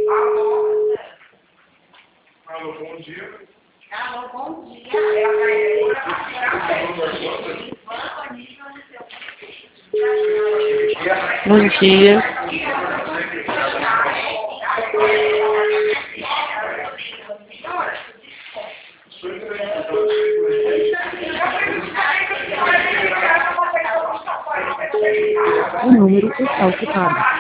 Alô, bom dia. Alô, bom dia. Bom dia. O número está ocupado.